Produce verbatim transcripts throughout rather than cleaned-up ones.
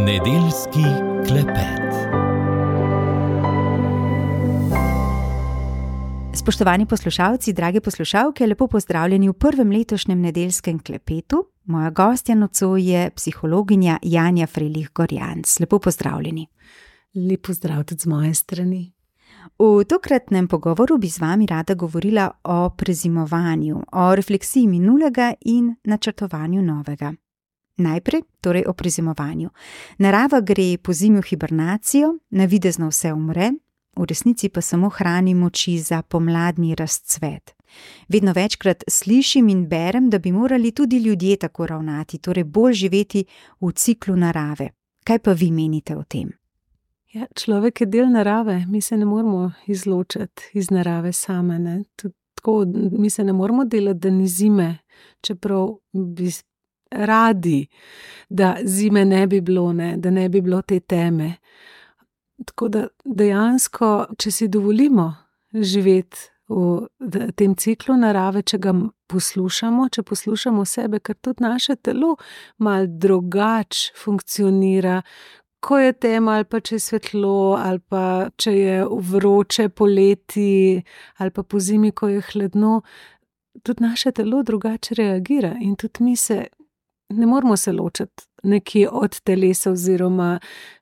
Nedeljski klepet. Spoštovani poslušalci, drage poslušalke, lepo pozdravljeni v prvem letošnjem nedeljskem klepetu. Moja gostja nocoj je psihologinja Janja Frelih Gorjanc. Lepo pozdravljeni. Lep pozdrav tudi z moje strani. V tokratnem pogovoru bi z vami rada govorila o prezimovanju, o refleksiji minulega in načrtovanju novega. Najprej, torej o prezimovanju. Narava gre po zimi v hibernacijo, navidezno vse umre, v resnici pa samo hrani moči za pomladni razcvet. Vedno večkrat slišim in berem, da bi morali tudi ljudje tako ravnati, torej bolj živeti v ciklu narave. Kaj pa vi menite o tem? Ja, človek je del narave, mi se ne moramo izločiti iz narave same. Ne? Tako, mi se ne moramo delati, da ni zime, čeprav bi radi, da zime ne bi bilo, ne? Da ne bi bilo te teme. Tako da dejansko, če si dovolimo živeti v tem ciklu narave, če ga poslušamo, če poslušamo sebe, ker tudi naše telo malo drugače funkcionira, ko je tema ali pa če je svetlo, ali pa če je vroče poleti, ali pa po zimi, ko je hladno, tudi naše telo drugače reagira in tudi mi se ne moramo se ločiti nekje od telesa oziroma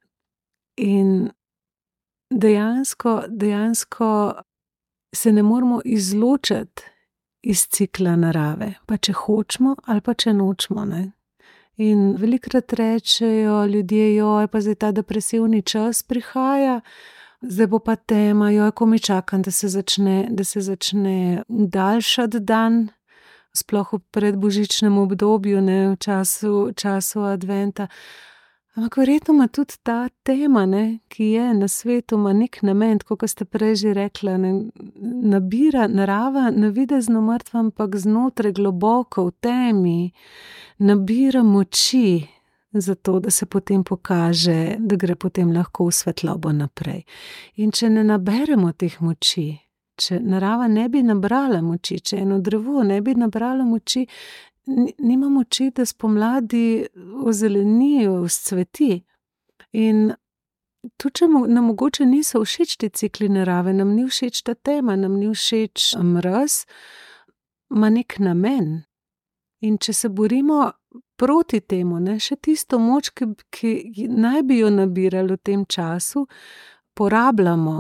in dejansko, dejansko se ne moramo izločiti iz cikla narave, pa če hočemo ali pa če nočemo, ne. In velikokrat rečejo ljudje, joj, pa zdaj ta depresivni čas prihaja, zdaj bo pa tema, joj, ko mi čakam, da se začne, da se začne daljšati dan, sploh v predbožičnem obdobju, ne, v času, času adventa. Ampak verjetno ima tudi ta tema, ne, ki je na svetu, ima nek namen, tako kot ste prej že rekla, ne, nabira narava navidezno mrtva, ampak znotraj globoko v temi nabira moči za to, da se potem pokaže, da gre potem lahko v svetlobo naprej. In če ne naberemo teh moči, če narava ne bi nabrala moči, če eno drevo ne bi nabralo moči, nima moči, da spomladi ozelenijo, vzcveti. In tudi, če nam mogoče niso všeč ti cikli narave, nam ni všeč ta tema, nam ni všeč mraz, ima nek namen. In če se borimo proti temu, ne, še tisto moč, ki, ki naj bi jo nabirali v tem času, porabljamo,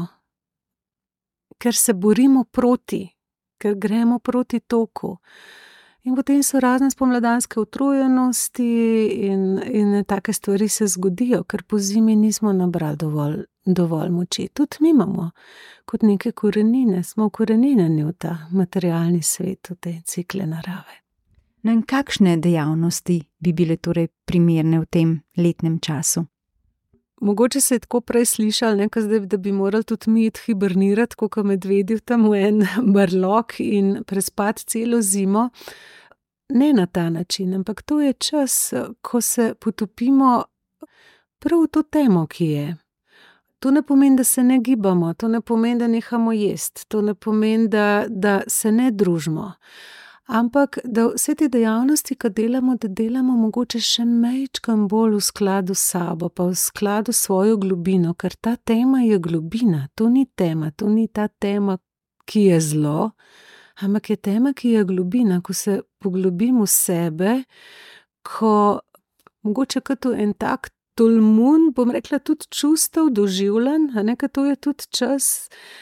ker se borimo proti, ker gremo proti toku. In potem so razne spomladanske utrujenosti in, in take stvari se zgodijo, ker po zimi nismo nabrali dovolj, dovolj moči. Tudi mi imamo kot neke korenine, smo koreninjeni v ta materialni svet, v te cikle narave. No in kakšne dejavnosti bi bile torej primerne v tem letnem času? Mogoče se je tako prej slišali, ne, zdaj, da bi morali tudi mi iti hibernirati, kot medvedi v tam v en brlog in prespati celo zimo. Ne na ta način, ampak to je čas, ko se potopimo prav v to temo, ki je. To ne pomeni, da se ne gibamo, to ne pomeni, da nehamo jesti, to ne pomeni, da, da se ne družimo. Ampak, da vse te dejavnosti, ki delamo, da delamo mogoče še majčkeno bolj v skladu s sabo, pa v skladu s svojo globino, ker ta tema je globina, to ni tema, to ni ta tema, ki je zlo, ampak je tema, ki je globina, ko se poglobim v sebe, ko mogoče kot en tak tolmun, bom rekla tudi čustev, doživljen, a ne, ker to je tudi čas,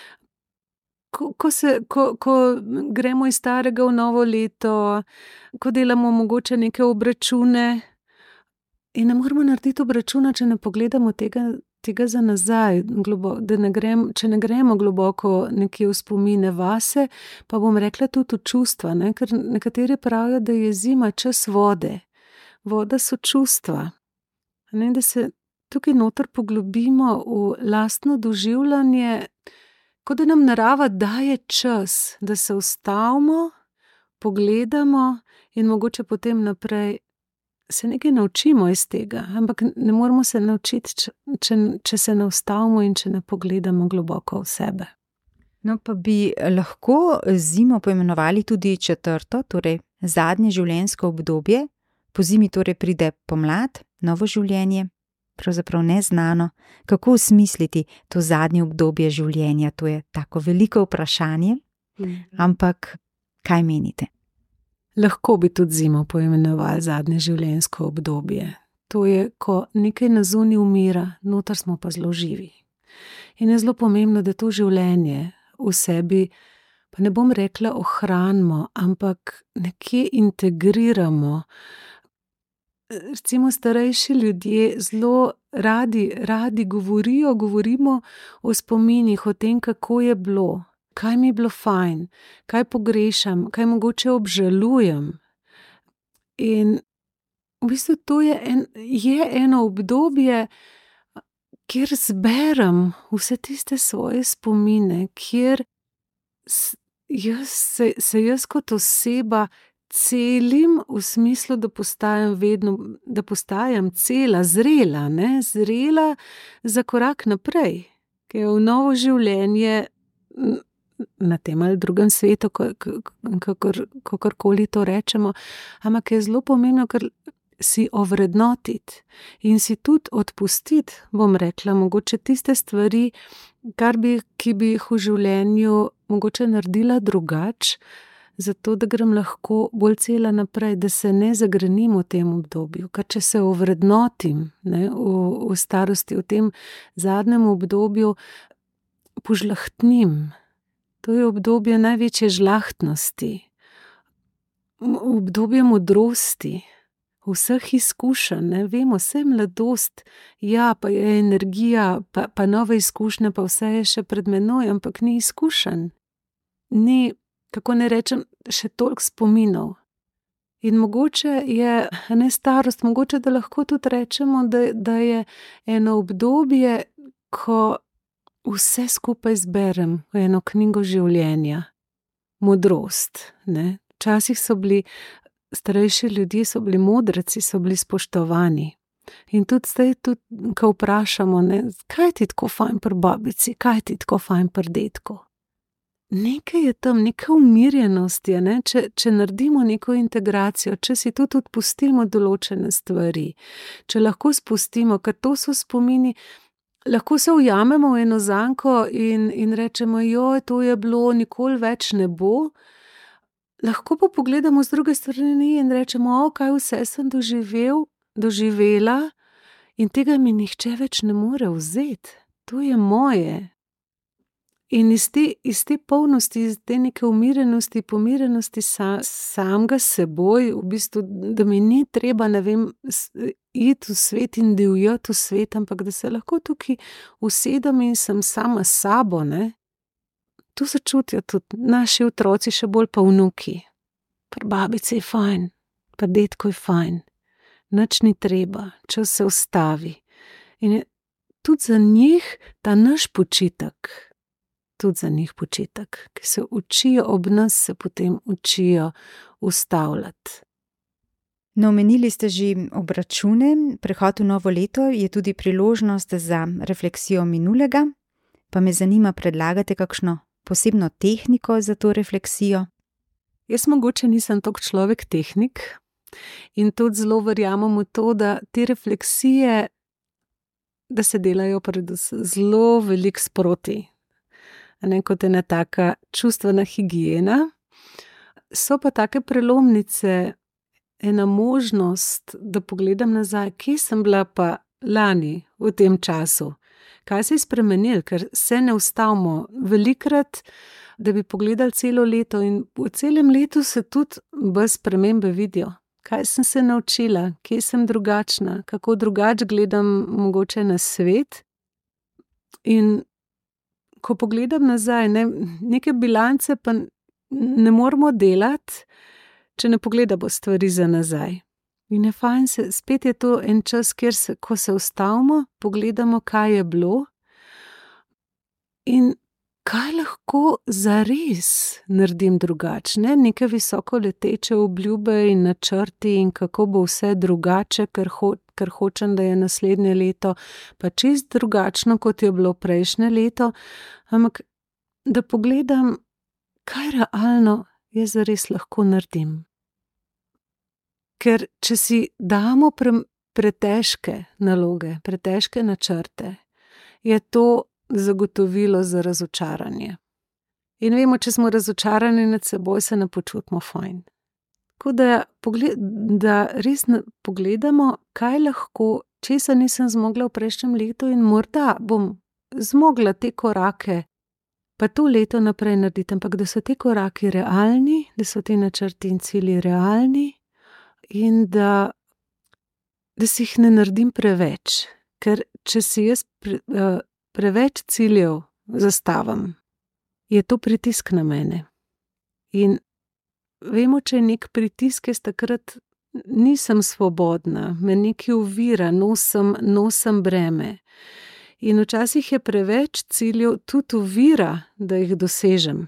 Ko, ko, se, ko, ko gremo iz starega v novo leto, ko delamo mogoče neke obračune in ne moramo narediti obračuna, če ne pogledamo tega, tega za nazaj, globo, da ne grem, če ne gremo globoko nekje v spomine vase, pa bom rekla tudi v čustva, ne? Ker nekateri pravijo, da je zima čas vode. Voda so čustva. Ne? Da se tukaj noter poglobimo v lastno doživljanje, kot da nam narava daje čas, da se ustavimo, pogledamo in mogoče potem naprej se nekaj naučimo iz tega, ampak ne moramo se naučiti, če, če, če se ne ustavimo in če ne pogledamo globoko v sebe. No, pa bi lahko zimo poimenovali tudi četrto, torej zadnje življenjsko obdobje. Po zimi torej pride pomlad, novo življenje. pravzaprav neznano, kako osmisliti to zadnje obdobje življenja. To je tako veliko vprašanje, ampak kaj menite? Lahko bi tudi zimo poimenovali zadnje življenjsko obdobje. To je, ko nekaj na zunaj umira, noter smo pa zelo živi. In je zelo pomembno, da to življenje v sebi, pa ne bom rekla ohranimo, ampak nekje integriramo. Recimo starejši ljudje zelo radi, radi govorijo, govorimo o spominih, o tem, kako je bilo, kaj mi je bilo fajn, kaj pogrešam, kaj mogoče obžalujem. In v bistvu to je, en, je eno obdobje, kjer zberem vse tiste svoje spomine, kjer jaz, se, se jaz kot oseba celim v smislu, da postajam vedno, da postajam cela, zrela, ne, zrela za korak naprej, ki je v novo življenje na tem ali drugem svetu, kakor, kakorkoli to rečemo, ampak je zelo pomembno, ker si ovrednotiti in si tudi odpustiti, bom rekla, mogoče tiste stvari, kar bi, ki bi jih v življenju mogoče naredila drugače, zato da grem lahko bolj cela naprej, da se ne zagrenim v tem obdobju. Ker če se ovrednotim, ne, v, v starosti, v tem zadnjem obdobju, požlahtnim. To je obdobje največje žlahtnosti, obdobje modrosti, vseh izkušenj, ne, vemo, vse mladost, ja, pa je energija, pa, pa nove izkušnje, pa vse je še pred menoj, ampak ni izkušenj. Ni, kako ne rečem, še toliko spominov. In mogoče je, ne starost, mogoče da lahko tudi rečemo, da, da je eno obdobje, ko vse skupaj zberem v eno knjigo življenja. Modrost, ne. Včasih so bili starejši ljudje, so bili modreci, so bili spoštovani. In tudi zdaj, tudi, ko vprašamo, ne, kaj ti tako fajn pri babici, kaj ti tako fajn pri dedku. Nekaj je tam, neka umirjenost je, ne, če, če naredimo neko integracijo, če si tudi odpustimo določene stvari, če lahko spustimo, ker to so spomini, lahko se ujamemo v eno zanko in, in rečemo, joj, to je bilo, nikoli več ne bo. Lahko pa pogledamo z druge strani in rečemo, o, kaj vse sem doživel, doživela in tega mi nihče več ne more vzeti. To je moje. In iz te, iz te polnosti, iz te neke umirjenosti, pomirjenosti sa, samega seboj, v bistvu, da mi ni treba, ne vem, iti v svet in divjati v svet, ampak da se lahko tukaj usedem in sem sama s sabo, ne. Tu se čutijo tudi naši otroci, še bolj pa vnuki. Pri babici je fajn, pri dedku je fajn. Nič ni treba, čas se ustavi. In je tudi za njih ta naš počitek, tudi za njih počitek, ki se učijo ob nas, se potem učijo ustavljati. No, omenili ste že obračune, prehod v novo leto je tudi priložnost za refleksijo minulega, pa me zanima, predlagate kakšno posebno tehniko za to refleksijo? Jaz mogoče nisem toliko človek tehnik in tudi zelo verjamem v to, da te refleksije, da se delajo predvsem zelo veliko sproti. Ne, kot ena taka čustvena higiena. So pa take prelomnice, ena možnost, da pogledam nazaj, kje sem bila pa lani v tem času. Kaj se je spremenilo, ker se ne ustavimo velikrat, da bi pogledali celo leto in v celem letu se tudi brez spremembe vidijo. Kaj sem se naučila, kje sem drugačna, kako drugače gledam mogoče na svet. In ko pogledam nazaj, ne, neke bilance pa ne moramo delati, če ne pogledamo stvari za nazaj. In je fajn se, spet je to en čas, kjer se, ko se ustavimo, pogledamo, kaj je bilo in kaj lahko zares naredim drugače, ne, neke visoko leteče obljube in načrti in kako bo vse drugače, ker, ho, ker hočem, da je naslednje leto pa čisto drugačno, kot je bilo prejšnje leto, ampak da pogledam, kaj realno jaz zares lahko naredim. Ker če si damo pre, pretežke naloge, pretežke načrte, je to zagotovilo za razočaranje. In vemo, če smo razočarani nad seboj, se ne počutimo fajn. Tako da, pogled, da res pogledamo, kaj lahko, česa nisem zmogla v prejšnjem letu in morda bom zmogla te korake, pa to leto naprej narediti, ampak da so te koraki realni, da so te načrti in cilji realni in da, da si jih ne naredim preveč. Ker če si jaz pre, preveč ciljev zastavim, je to pritisk na mene. In vemo, če je nek pritisk, jaz takrat nisem svobodna, me nekaj ovira, nosim, nosim breme. In včasih je preveč ciljev tudi ovira, da jih dosežem.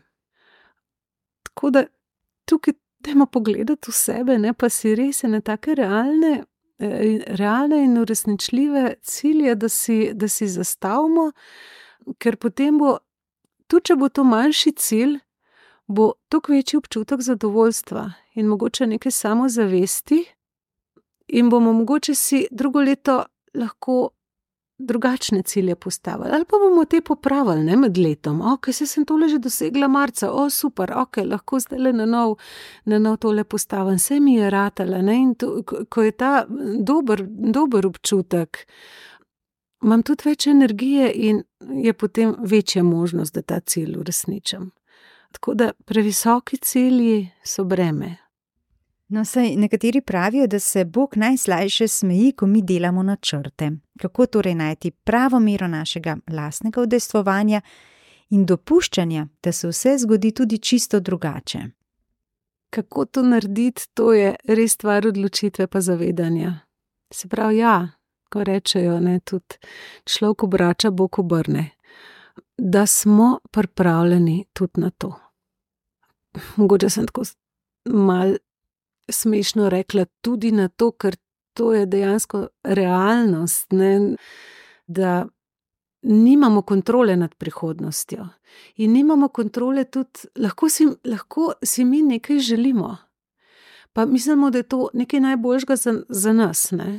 Tako da tukaj dajmo pogledati v sebe, ne, pa si res ne take realne, realne in uresničljive cilje, da si, da si zastavimo, ker potem bo, tudi če bo to manjši cilj, bo toliko večji občutek zadovoljstva in mogoče nekaj samozavesti in bomo mogoče si drugo leto lahko drugačne cilje postavili. Ali pa bomo te popravili, ne, med letom. Ok, se sem tole že dosegla marca, o super, ok, lahko zdaj na nov, na nov tole postavim. Vse mi je ratala, ne, in to, ko je ta dober, dober občutek, imam tudi več energije in je potem večja možnost, da ta cilj uresničim. Tako da previsoki cilji so breme. No, saj nekateri pravijo, da se Bog najslajše smeji, ko mi delamo načrte. Kako torej najti pravo mero našega lastnega udejstvovanja in dopuščanja, da se vse zgodi tudi čisto drugače? Kako to narediti, to je res stvar odločitve pa zavedanja. Se pravi, ja, ko rečejo, ne, tudi človek obrača, Bog obrne. Da smo pripravljeni tudi na to. Mogoče sem tako malo smešno rekla tudi na to, ker to je dejansko realnost, ne, da nimamo kontrole nad prihodnostjo in nimamo kontrole tudi, lahko si, lahko si mi nekaj želimo, pa mislimo, da je to nekaj najboljšega za, za nas, ne.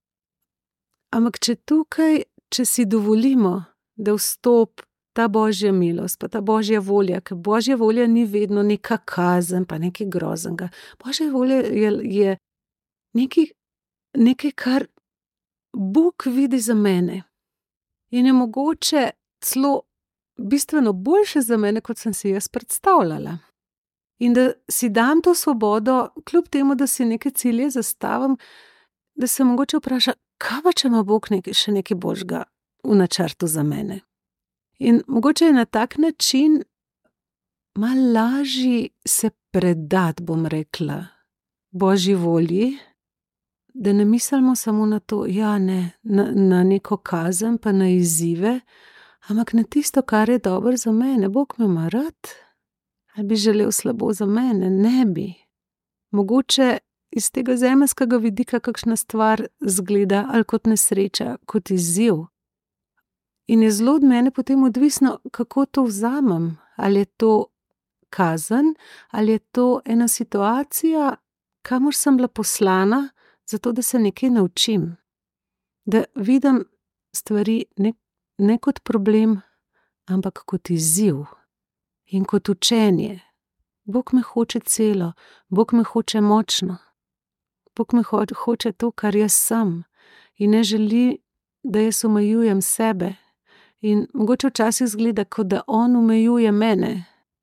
Ampak če tukaj, če si dovolimo, da vstop ta Božja milost, pa ta Božja volja, ker Božja volja ni vedno neka kazen, pa nekaj groznega. Božja volja je, je nekaj, nekaj, kar Bog vidi za mene in je mogoče celo bistveno boljše za mene, kot sem si jaz predstavljala. In da si dam to svobodo, kljub temu, da si neke cilje zastavim, da se mogoče vpraša, kaj pa, če ima Bog nekaj, še nekaj božjega v načrtu za mene. In mogoče je na tak način malo lažji se predati, bom rekla, Božji volji, da ne mislimo samo na to, ja, ne, na, na neko kazen, pa na izzive, ampak na tisto, kar je dobro za mene. Bog me ima rad, ali bi želel slabo za mene? Ne bi. Mogoče iz tega zemeljskega vidika kakšna stvar zgleda ali kot nesreča, kot izziv. In je zelo od mene potem odvisno, kako to vzamem. Ali je to kazen, ali je to ena situacija, kamor sem bila poslana, zato da se nekaj naučim. Da vidim stvari ne, ne kot problem, ampak kot izziv in kot učenje. Bog me hoče celo, Bog me hoče močno. Bog me ho, hoče to, kar jaz sem in ne želi, da jaz omejujem sebe. In mogoče včasih zgleda, kot da on omejuje mene.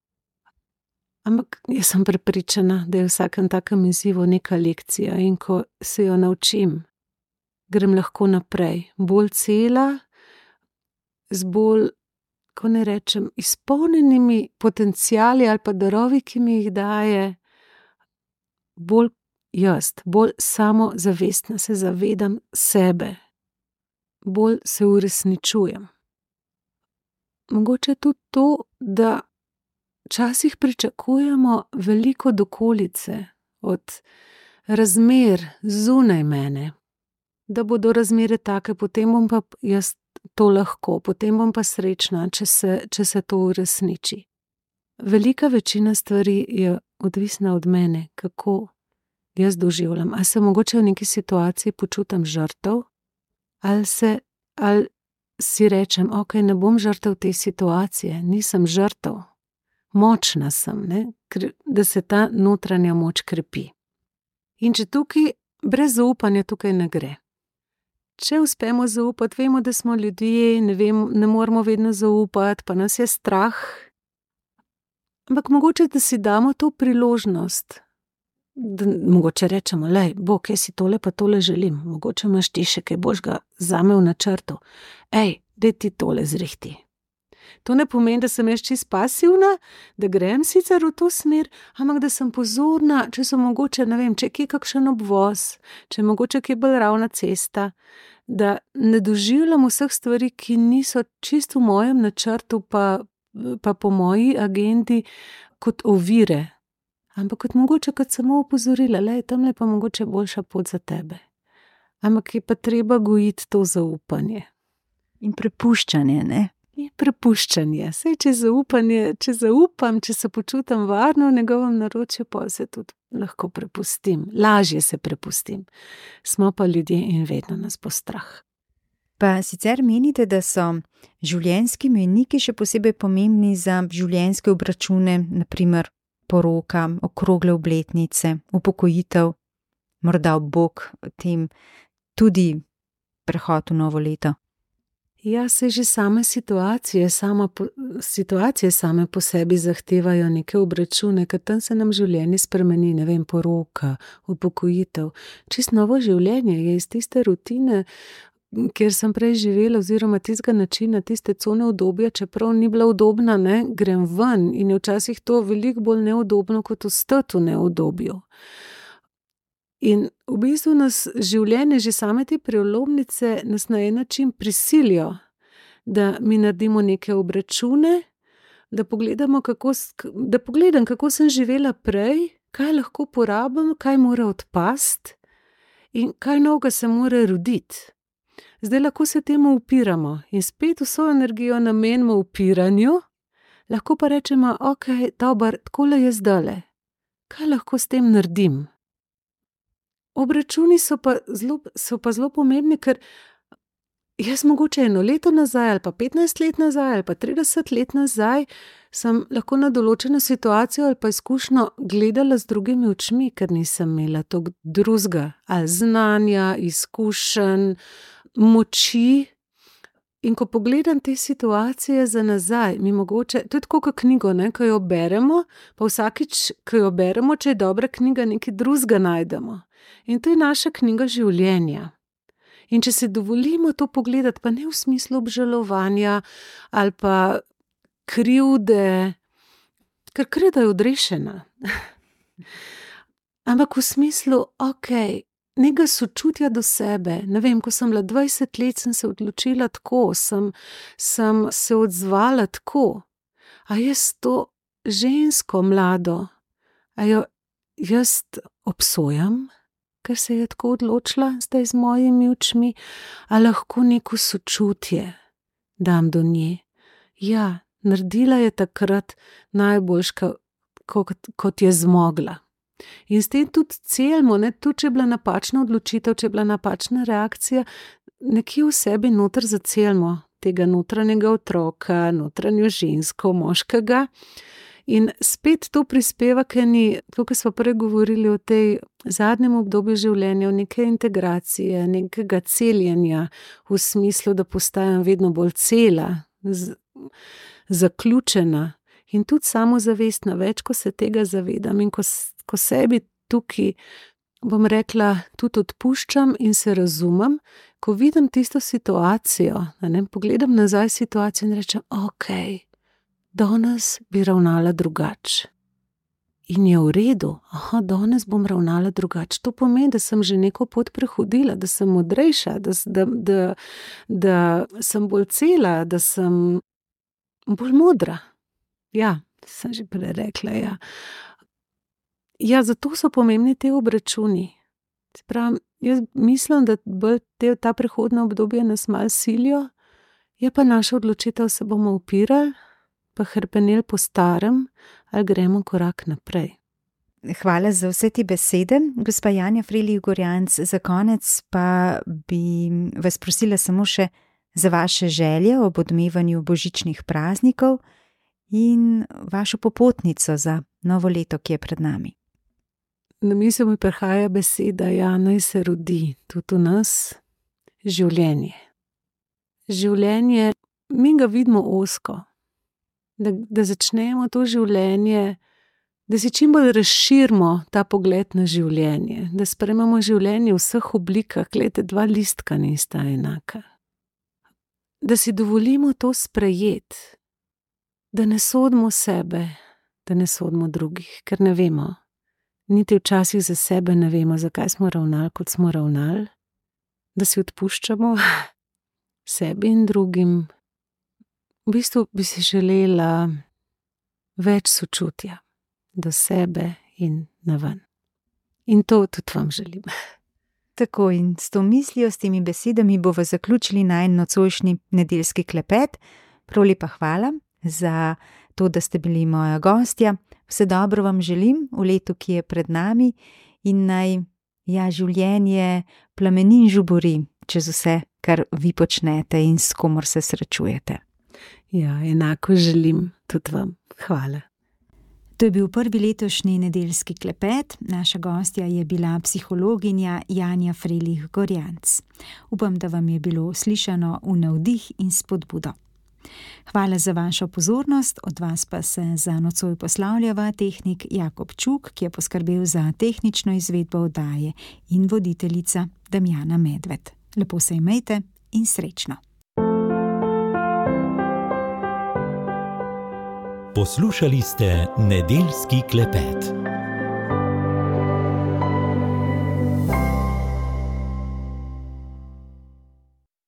Ampak jaz sem prepričana, da je v vsakem takem izzivu neka lekcija in ko se jo naučim, grem lahko naprej. Bolj cela, z bolj, ko ne rečem, izpolnjenimi potenciali ali pa darovi, ki mi jih daje, bolj jaz, bolj samozavestna, se zavedam sebe, bolj se uresničujem. Mogoče tudi to, da včasih pričakujemo veliko od okolice, od razmer zunaj mene, da bodo razmere take, potem bom pa jaz to lahko, potem bom pa srečna, če se, če se to uresniči. Velika večina stvari je odvisna od mene, kako jaz doživljam? Ali se mogoče v neki situaciji počutim žrtev? Ali se, ali si rečem, ok, ne bom žrtev te situacije, nisem žrtev, močna sem, ne? Da se ta notranja moč krepi. In če tukaj, brez zaupanja tukaj ne gre. Če uspemo zaupati, vemo, da smo ljudje, ne vem, ne moramo vedno zaupati, pa nas je strah. Ampak mogoče, da si damo to priložnost, da mogoče rečemo, lej, Bog, jaz si tole pa tole želim, mogoče imaš ti še kaj božga zame v načrtu. Ej, daj ti tole zrihti. To ne pomeni, da sem jaz čist pasivna, da grem sicer v to smer, ampak da sem pozorna, če so mogoče, ne vem, če je kje kakšen obvoz, če je mogoče kje bolj ravna cesta, da ne doživljam vseh stvari, ki niso čisto v mojem načrtu, pa, pa po moji agendi kot ovire, ampak kot mogoče kot samo opozorila, lej, tamle pa mogoče boljša pot za tebe. Ampak je pa treba gojiti to zaupanje. In prepuščanje, ne? In prepuščanje. Sej, če zaupanje, če zaupam, če se počutim varno v njegovem naročju, pa se tudi lahko prepustim. Lažje se prepustim. Smo pa ljudje in vedno nas bo strah. Pa sicer menite, da so življenjski mejniki še posebej pomembni za življenjske obračune, naprimer poroka, okrogle obletnice, upokojitev, morda Bog, tem tudi prehod v novo leto? Ja, se že same situacije, sama po, situacije same po sebi zahtevajo neke obračune, ker tam se nam življenje spremeni, ne vem, poroka, upokojitev. Čist novo življenje je iz tiste rutine, kjer sem prej živela, oziroma tistega načina, tiste cone udobja, čeprav ni bila udobna, ne, grem ven in je včasih to veliko bolj neudobno, kot ostati v neudobju. In v bistvu nas življenje, že same te prelomnice, nas na en način prisilijo, da mi naredimo neke obračune, da pogledamo, kako, da pogledam, kako sem živela prej, kaj lahko porabim, kaj mora odpasti in kaj novega se mora roditi. Zdaj lahko se temu upiramo in spet vso energijo namenimo upiranju, lahko pa rečemo, ok, dober, takole je zdajle, kaj lahko s tem naredim? Obračuni so pa zelo, so pa zelo pomembni, ker jaz mogoče eno leto nazaj, ali pa petnajst let nazaj, ali pa trideset let nazaj, sem lahko na določeno situacijo ali pa izkušnjo gledala z drugimi očmi, ker nisem imela toliko drugega, ali znanja, izkušenj, moči. In ko pogledam te situacije za nazaj, mi mogoče, to je tako kot knjigo, ne, ko jo beremo, pa vsakič, ko jo beremo, če je dobra knjiga, nekaj drugega najdemo. In to je naša knjiga življenja. In če se dovolimo to pogledati, pa ne v smislu obžalovanja ali pa krivde, ker krivda je odrešena. Ampak v smislu, ok, nekega sočutja do sebe. Ne vem, ko sem bila dvajset let, sem se odločila tako, sem, sem se odzvala tako. A jaz to žensko mlado, a jo jaz obsojam, ker se je tako odločila zdaj z mojimi očmi, a lahko neko sočutje dam do nje. Ja, naredila je takrat najboljš, kot, kot je zmogla. In s tem tudi celimo, ne, tudi če je bila napačna odločitev, če je bila napačna reakcija, nekje v sebi noter zacelimo tega notranjega otroka, notranjo žensko, moškega. In spet to prispeva k eni, tukaj smo prej govorili o tej zadnjem obdobju življenja, o neke integracije, nekega celjenja, v smislu, da postajam vedno bolj cela, z, zaključena in tudi samozavestna, več, ko se tega zavedam in ko, ko sebi tukaj, bom rekla, tudi odpuščam in se razumem, ko vidim tisto situacijo, ne, pogledam nazaj situacijo in rečem, ok, danes bi ravnala drugače. In je v redu, aha, danes bom ravnala drugače. To pomeni, da sem že neko pot prehodila, da sem modrejša, da, da, da, da sem bolj cela, da sem bolj modra. Ja, sem že prej rekla, ja. Ja, zato so pomembni te obračuni. Pravim, jaz mislim, da bolj te, ta prehodna obdobja nas malo silijo, je pa naša odločitev, se bomo upirali, pa hrpeneli po starem, ali gremo korak naprej. Hvala za vse te besede, gospa Janja Frelih Gorjanc. Za konec pa bi vas prosila samo še za vaše želje ob odmevanju božičnih praznikov in vašo popotnico za novo leto, ki je pred nami. Na misel mi prihaja beseda, ja, naj se rodi tudi v nas življenje. Življenje, mi ga vidimo ozko, da, da začnemo to življenje, da si čim bolj razširimo ta pogled na življenje, da sprejmemo življenje v vseh oblikah, glejte, dva listka nista enaka. Da si dovolimo to sprejeti, da ne sodimo sebe, da ne sodimo drugih, ker ne vemo, niti včasih za sebe ne vemo, zakaj smo ravnali, kot smo ravnali, da si odpuščamo sebi in drugim. V bistvu bi si želela več sočutja do sebe in naven. In to tudi vam želim. Tako, in s to mislijo, s temi besedami bomo zaključili najin nocojšnji nedeljski klepet. Prav lepa hvala za to, da ste bili moja gostja. Vse dobro vam želim v letu, ki je pred nami, in naj ja, življenje plameni in žubori čez vse, kar vi počnete in s komor se srečujete. Ja, enako želim tudi vam. Hvala. To je bil prvi letošnji nedeljski klepet. Naša gostja je bila psihologinja Janja Frelih Gorjanc. Upam, da vam je bilo slišano v navdih in spodbudo. Hvala za vašo pozornost, od vas pa se za nocoj poslavljava tehnik Jakob Čuk, ki je poskrbel za tehnično izvedbo oddaje, in voditeljica Damjana Medved. Lepo se imejte in srečno. Poslušali ste nedeljski klepet.